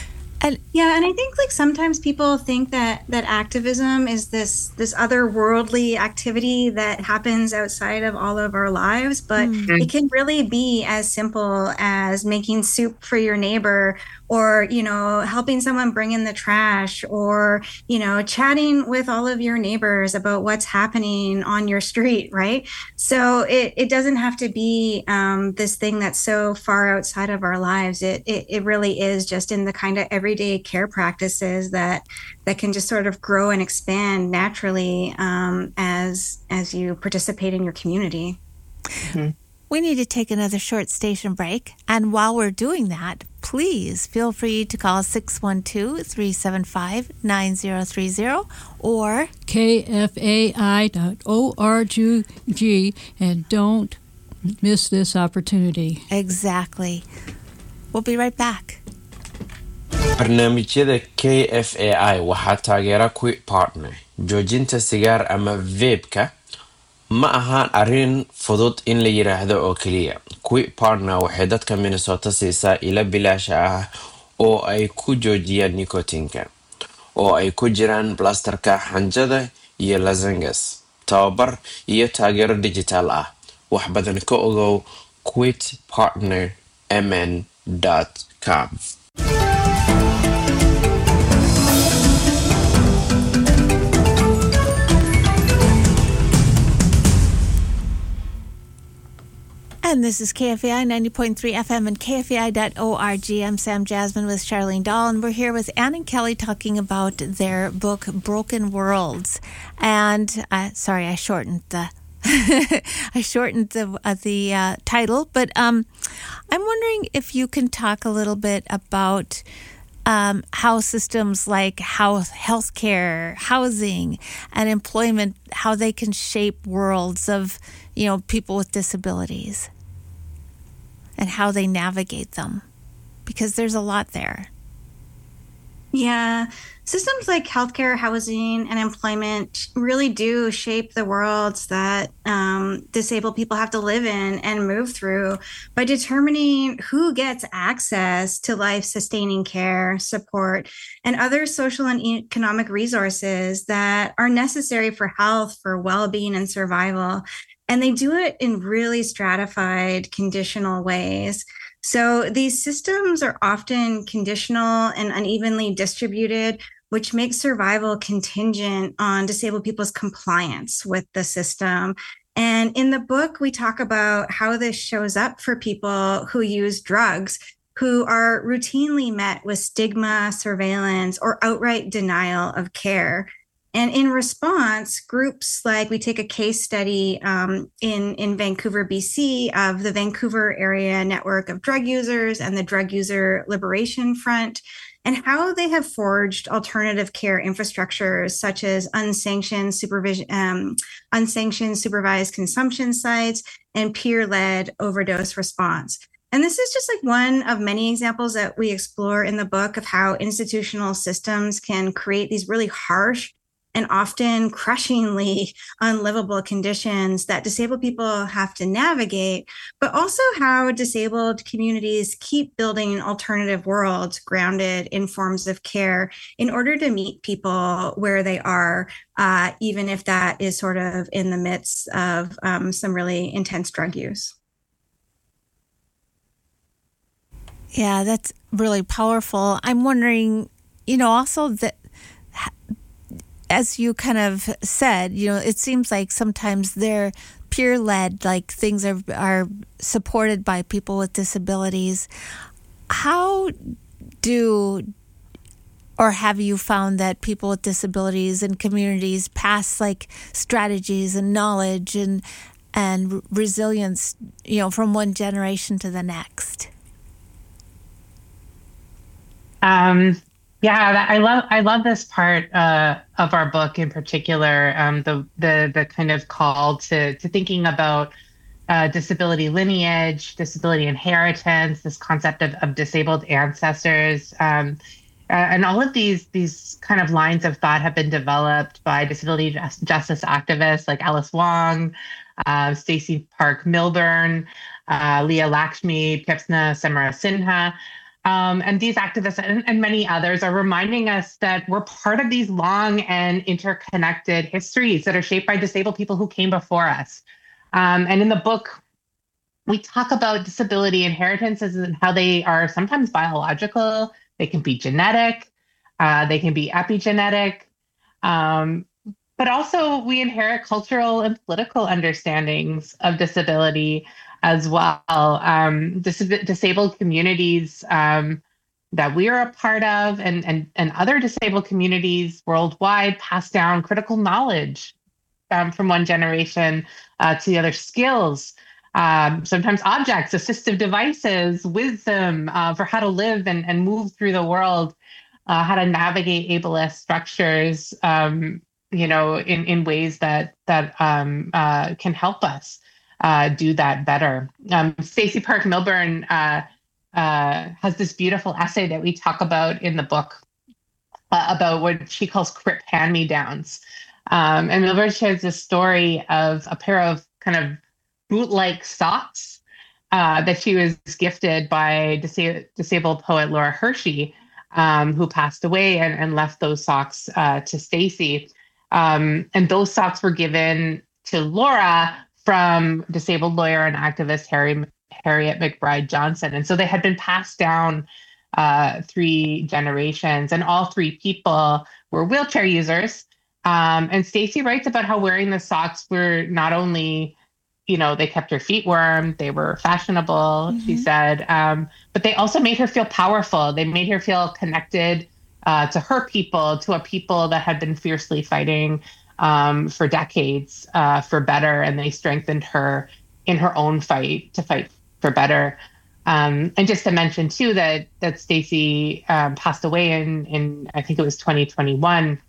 And yeah, and I think like sometimes people think that that activism is this this otherworldly activity that happens outside of all of our lives, but mm-hmm. it can really be as simple as making soup for your neighbor, or, you know, helping someone bring in the trash, or, you know, chatting with all of your neighbors about what's happening on your street, right? So it, it doesn't have to be um, this thing that's so far outside of our lives. It, it, it really is just in the kind of everyday care practices that that can just sort of grow and expand naturally um, as as you participate in your community. Mm-hmm. We need to take another short station break. And while we're doing that, please feel free to call six one two, three seven five, nine zero three zero or K F A I dot org, and don't miss this opportunity. Exactly. We'll be right back. barnaamijyada K F A I waxaa taageera Quick Partner. Joojinta sigaar ama vape-ka ma ahaan arrin fudud in la yiraahdo oo kaliya. Quick Partner waxay dadka Minnesota siisaa ilo bilaash ah oo ay ku joojiyaan nikotinka, oo ay ku jiraan blasterka, xanjada iyo lasangas, tababar iyo taageero digital ah. Wax badan ka ogow quit partner m n dot com. And this is K F A I ninety point three F M and K F A I dot org. I'm Sam Jasmine with Charlene Dahl, and we're here with Ann and Kelly talking about their book, Broken Worlds. And, uh, sorry, I shortened the I shortened the uh, the uh, title, but um, I'm wondering if you can talk a little bit about um, how systems like health, healthcare, housing, and employment, how they can shape worlds of, you know, people with disabilities and how they navigate them, because there's a lot there. Yeah, systems like healthcare, housing, and employment really do shape the worlds that um, disabled people have to live in and move through by determining who gets access to life-sustaining care, support, and other social and economic resources that are necessary for health, for well-being, and survival. And they do it in really stratified, conditional ways. So these systems are often conditional and unevenly distributed, which makes survival contingent on disabled people's compliance with the system. And in the book, we talk about how this shows up for people who use drugs, who are routinely met with stigma, surveillance, or outright denial of care. And in response, groups like, we take a case study um, in, in Vancouver, B C, of the Vancouver Area Network of Drug Users and the Drug User Liberation Front, and how they have forged alternative care infrastructures such as unsanctioned supervision, um, unsanctioned supervised consumption sites, and peer-led overdose response. And this is just like one of many examples that we explore in the book of how institutional systems can create these really harsh and often crushingly unlivable conditions that disabled people have to navigate, but also how disabled communities keep building alternative worlds grounded in forms of care in order to meet people where they are, uh, even if that is sort of in the midst of um, some really intense drug use. Yeah, that's really powerful. I'm wondering, you know, also that, as you kind of said, you know, it seems like sometimes they're peer-led, like things are are supported by people with disabilities. How do, or have you found that people with disabilities and communities pass like strategies and knowledge and and resilience, you know, from one generation to the next? Um, yeah, I love I love this part uh, of our book in particular. Um, the the the kind of call to to thinking about uh, disability lineage, disability inheritance, this concept of, of disabled ancestors, um, uh, and all of these these kind of lines of thought have been developed by disability just, justice activists like Alice Wong, uh, Stacey Park Milburn, uh, Leah Lakshmi, Pyapsna Samarasinha. Um, and these activists and, and many others are reminding us that we're part of these long and interconnected histories that are shaped by disabled people who came before us. Um, and in the book, we talk about disability inheritances and how they are sometimes biological, they can be genetic, uh, they can be epigenetic, um, but also we inherit cultural and political understandings of disability as well. Um, dis- disabled communities um, that we are a part of and, and, and other disabled communities worldwide pass down critical knowledge um, from one generation uh, to the other, skills, um, sometimes objects, assistive devices, wisdom uh, for how to live and, and move through the world, uh, how to navigate ableist structures, um, you know, in, in ways that, that um, uh, can help us Uh, do that better. Um, Stacey Park Milburn uh, uh, has this beautiful essay that we talk about in the book uh, about what she calls crip hand-me-downs. Um, and Milburn shares this story of a pair of kind of boot-like socks uh, that she was gifted by disa- disabled poet Laura Hershey, um, who passed away and, and left those socks uh, to Stacey. Um, and those socks were given to Laura from disabled lawyer and activist Harry, Harriet McBride Johnson. And so they had been passed down uh, three generations, and all three people were wheelchair users. Um, and Stacey writes about how wearing the socks were not only, you know, they kept her feet warm, they were fashionable, mm-hmm. she said, um, but they also made her feel powerful. They made her feel connected uh, to her people, to a people that had been fiercely fighting Um, for decades uh, for better, and they strengthened her in her own fight to fight for better. Um, and just to mention too that that Stacey um, passed away in in I think it was twenty twenty-one,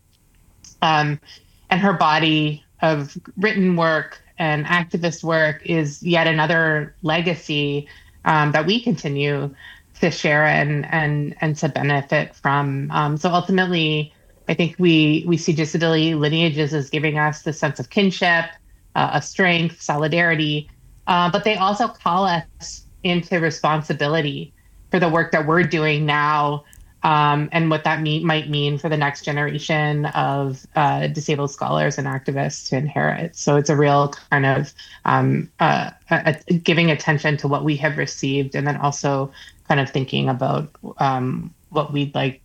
um, and her body of written work and activist work is yet another legacy um, that we continue to share and and and to benefit from. Um, so ultimately, I think we we see disability lineages as giving us the sense of kinship, uh, a strength, solidarity, uh, but they also call us into responsibility for the work that we're doing now, um, and what that mean, might mean for the next generation of uh, disabled scholars and activists to inherit. So it's a real kind of um, uh, a, a giving attention to what we have received, and then also kind of thinking about um, what we'd like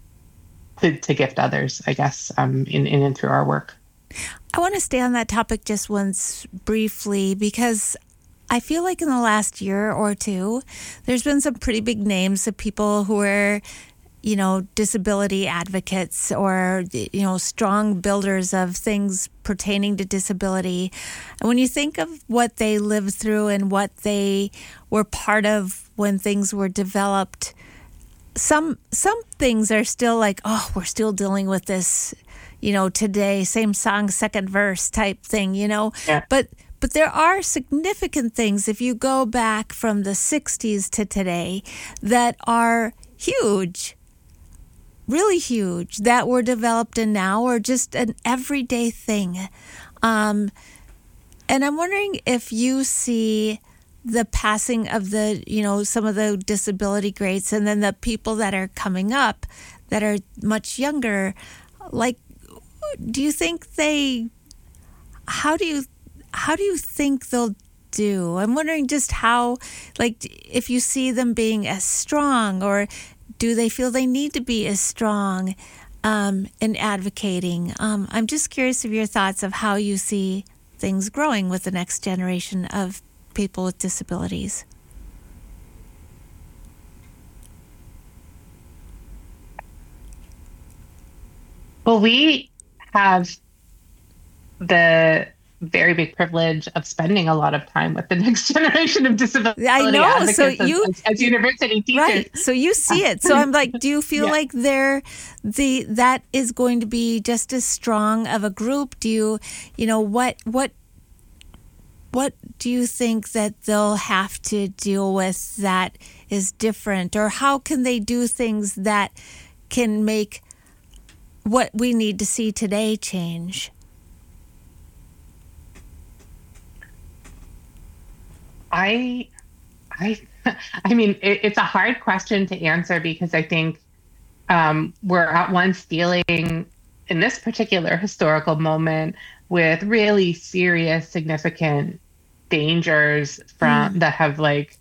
To, to gift others, I guess, um, in, in and through our work. I want to stay on that topic just once briefly, because I feel like in the last year or two, there's been some pretty big names of people who are, you know, disability advocates or, you know, strong builders of things pertaining to disability. And when you think of what they lived through and what they were part of when things were developed, Some some things are still like, oh, we're still dealing with this, you know, today, same song, second verse type thing, you know. Yeah. But but there are significant things, if you go back from the sixties to today, that are huge. really huge that were developed in now or just an everyday thing. Um, and I'm wondering if you see the passing of the, you know, some of the disability grades and then the people that are coming up that are much younger, like, do you think they, how do you, how do you think they'll do? I'm wondering just how, like, if you see them being as strong, or do they feel they need to be as strong um, in advocating? Um, I'm just curious of your thoughts of how you see things growing with the next generation of people with disabilities. Well, we have the very big privilege of spending a lot of time with the next generation of disability I know. advocates So as, you, as, as university teachers. right? So you see it. So I'm like, do you feel Yeah. like they're the that is going to be just as strong of a group? Do you, you know, what what what do you think that they'll have to deal with that is different, or how can they do things that can make what we need to see today change? I, I, I mean, it, it's a hard question to answer because I think um, we're at once dealing in this particular historical moment with really serious, significant dangers from mm. that have like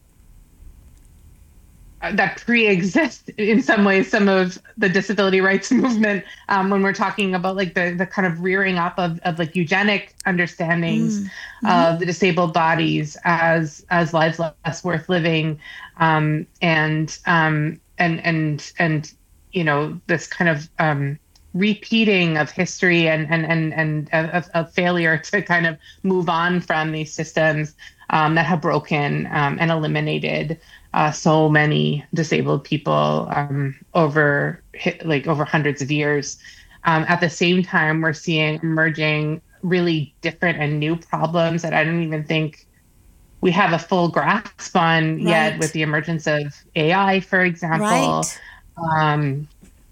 that pre-exist in some ways some of the disability rights movement um, when we're talking about like the the kind of rearing up of, of like eugenic understandings mm. mm-hmm. of the disabled bodies as as lives less worth living um, and um, and and and you know this kind of um, repeating of history and and and and a, a failure to kind of move on from these systems um, that have broken um, and eliminated Uh, so many disabled people um, over like over hundreds of years. Um, at the same time, we're seeing emerging really different and new problems that I don't even think we have a full grasp on right. yet, with the emergence of A I, for example, right. um,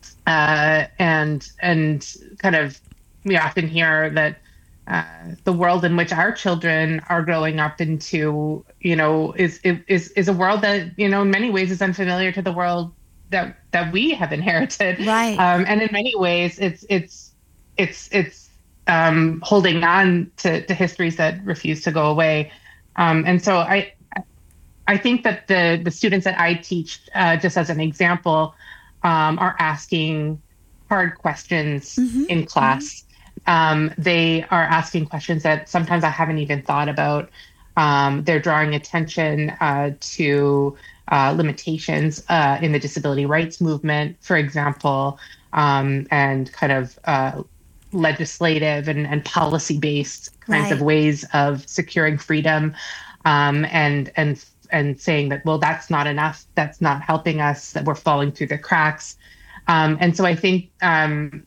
uh, and and kind of we often hear that uh, the world in which our children are growing up into, you know, is is is a world that, you know, in many ways is unfamiliar to the world that that we have inherited. Right. Um, and in many ways, it's it's it's it's um, holding on to, to histories that refuse to go away. Um, and so I I think that the the students that I teach, uh, just as an example, um, are asking hard questions mm-hmm. in class. Mm-hmm. Um, they are asking questions that sometimes I haven't even thought about. Um, they're drawing attention uh, to uh, limitations uh, in the disability rights movement, for example, um, and kind of uh, legislative and, and policy-based kinds right. of ways of securing freedom, um, and and and saying that, well, that's not enough, that's not helping us, that we're falling through the cracks. Um, and so I think um,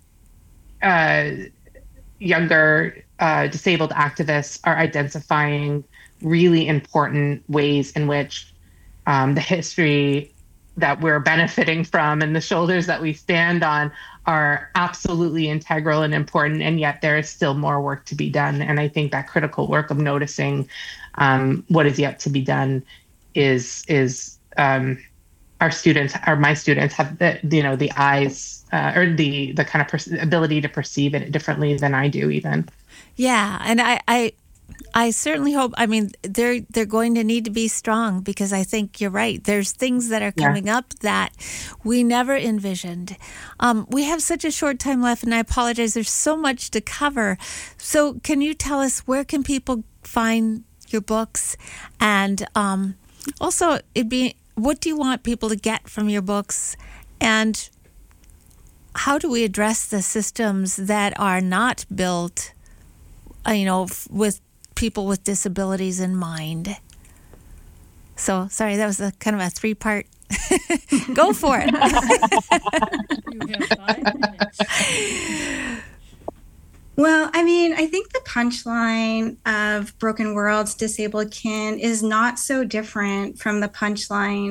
uh, younger uh, disabled activists are identifying really important ways in which um, the history that we're benefiting from and the shoulders that we stand on are absolutely integral and important, and yet there is still more work to be done. And I think that critical work of noticing um, what is yet to be done is is um, our students, or my students, have the, you know, the eyes uh, or the the kind of per- ability to perceive it differently than I do, even. Yeah, and I, I I certainly hope. I mean, they're they're going to need to be strong, because I think you're right. There's things that are coming yeah. up that we never envisioned. Um, we have such a short time left, and I apologize. There's so much to cover. So, can you tell us, where can people find your books, and um, also it'd be what do you want people to get from your books, and how do we address the systems that are not built, uh, you know, f- with people with disabilities in mind? So, sorry, that was a kind of a three-part. Go for it. You have five minutes. Well, I mean, I think the punchline of Broken Worlds, Disabled Kin is not so different from the punchline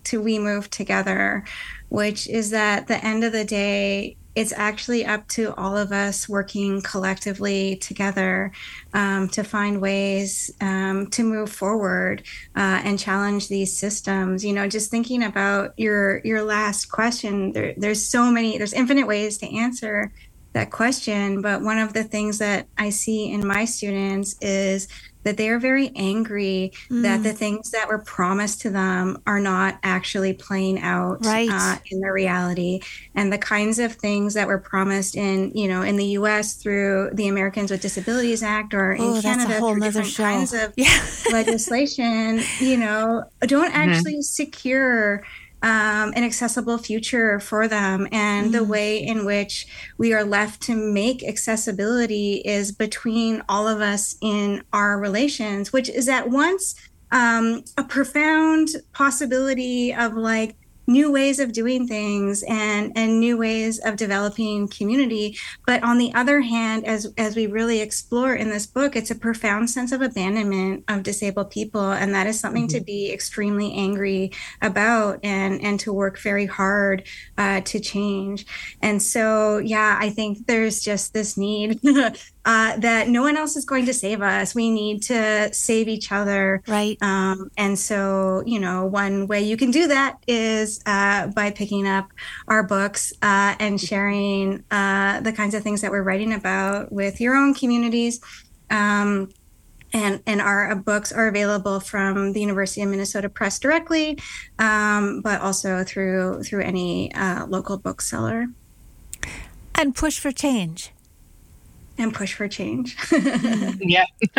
to We Move Together, which is that at the end of the day, it's actually up to all of us working collectively together um, to find ways um, to move forward uh, and challenge these systems. You know, just thinking about your your last question, there, there's so many, there's infinite ways to answer that question. But one of the things that I see in my students is that they are very angry mm. that the things that were promised to them are not actually playing out right. uh, in the reality. And the kinds of things that were promised in, you know, in the U S through the Americans with Disabilities Act, or in oh, Canada through different show. kinds of yeah. legislation, you know, don't mm-hmm. actually secure Um, an accessible future for them. And mm. the way in which we are left to make accessibility is between all of us in our relations, which is at once um, a profound possibility of like new ways of doing things and, and new ways of developing community. But on the other hand, as, as we really explore in this book, it's a profound sense of abandonment of disabled people. And that is something mm-hmm. to be extremely angry about and, and to work very hard uh, to change. And so, yeah, I think there's just this need uh, that no one else is going to save us. We need to save each other. Right. Um, and so, you know, one way you can do that is uh, by picking up our books uh, and sharing uh, the kinds of things that we're writing about with your own communities. Um, and, and our books are available from the University of Minnesota Press directly, um, but also through through any uh, local bookseller. And push for change. And push for change. yeah.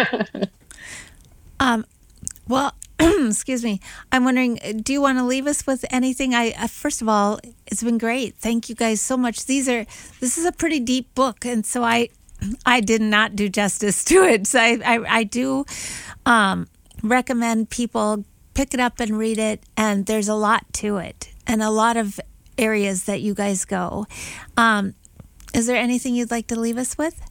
um, well, excuse me. I'm wondering, do you want to leave us with anything? I uh, first of all, it's been great. Thank you guys so much. These are this is a pretty deep book, and so I I did not do justice to it. So I I, I do um, recommend people pick it up and read it. And there's a lot to it, and a lot of areas that you guys go. Um, is there anything you'd like to leave us with?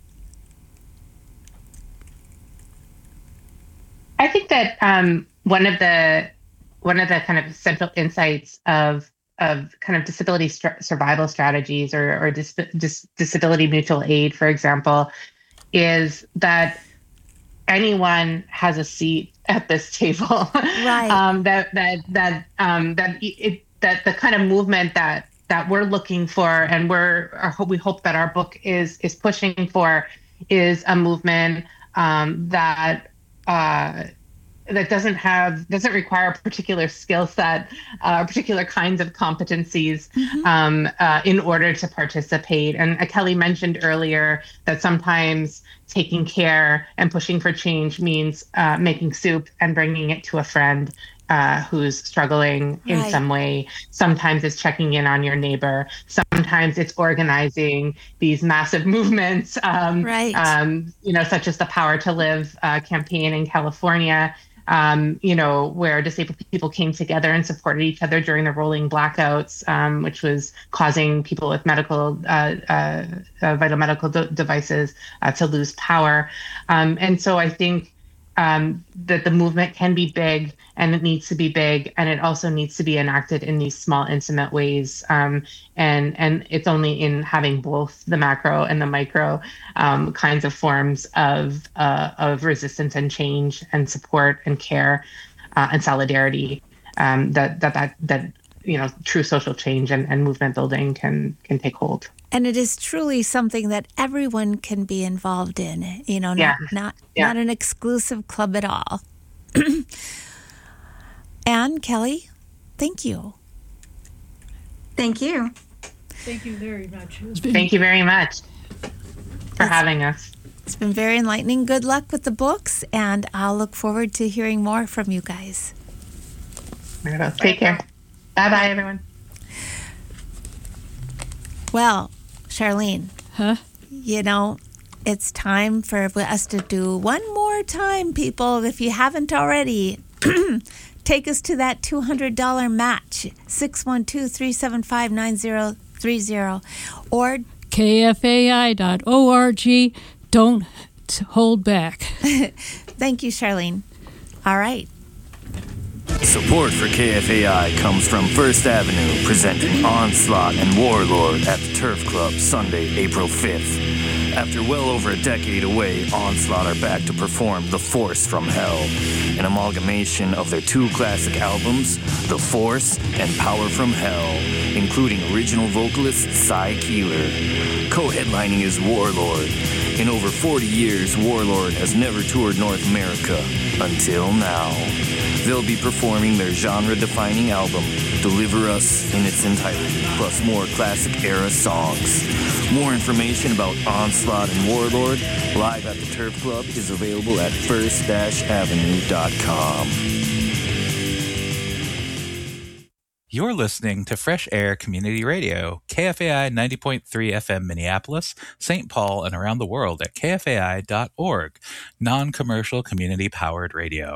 I think that um, one of the one of the kind of central insights of of kind of disability st- survival strategies or, or dis- dis- disability mutual aid, for example, is that anyone has a seat at this table. Right. um, that that that um, that it that the kind of movement that that we're looking for, and we're our, we hope that our book is is pushing for, is a movement um, that. Uh, that doesn't have doesn't require a particular skill set, uh, particular kinds of competencies mm-hmm. um, uh, in order to participate. And uh, Kelly mentioned earlier that sometimes taking care and pushing for change means uh, making soup and bringing it to a friend uh, who's struggling in right. some way. Sometimes it's checking in on your neighbor. Sometimes it's organizing these massive movements, um, right. um, you know, such as the Power to Live uh, campaign in California, um, you know, where disabled people came together and supported each other during the rolling blackouts, um, which was causing people with medical, uh, uh, uh, vital medical de- devices uh, to lose power. Um, and so I think Um, that the movement can be big, and it needs to be big, and it also needs to be enacted in these small, intimate ways. Um, and and it's only in having both the macro and the micro um, kinds of forms of uh, of resistance and change and support and care uh, and solidarity um, that that that that you know true social change and, and movement building can can take hold. And it is truly something that everyone can be involved in, you know, not yeah. not, yeah. not an exclusive club at all. Anne, Kelly, thank you. Thank you. Thank you very much. Been... Thank you very much for it's, having us. It's been very enlightening. Good luck with the books, and I'll look forward to hearing more from you guys. Take care. Bye-bye, everyone. Well, Charlene, huh? You know, it's time for us to do one more time, people. If you haven't already, take us to that two hundred dollars match, six one two, three seven five, nine zero three zero, or K F A I dot org. Don't hold back. Thank you, Charlene. All right. Support for K F A I comes from First Avenue, presenting Onslaught and Warlord at the Turf Club Sunday, April fifth. After well over a decade away, Onslaught are back to perform The Force from Hell, an amalgamation of their two classic albums, The Force and Power from Hell, including original vocalist Cy Keeler. Co-headlining is Warlord. In over forty years, Warlord has never toured North America, until now. They'll be performing their genre-defining album, Deliver Us, in its entirety, plus more classic-era songs. More information about Onslaught and Warlord, live at the Turf Club, is available at first avenue dot com. You're listening to Fresh Air Community Radio, K F A I ninety point three F M Minneapolis, Saint Paul, and around the world at K F A I dot org, non-commercial community-powered radio.